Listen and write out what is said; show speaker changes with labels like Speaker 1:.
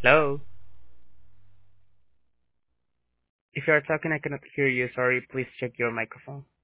Speaker 1: Hello? If you are talking, I cannot hear you. Sorry, please check your microphone.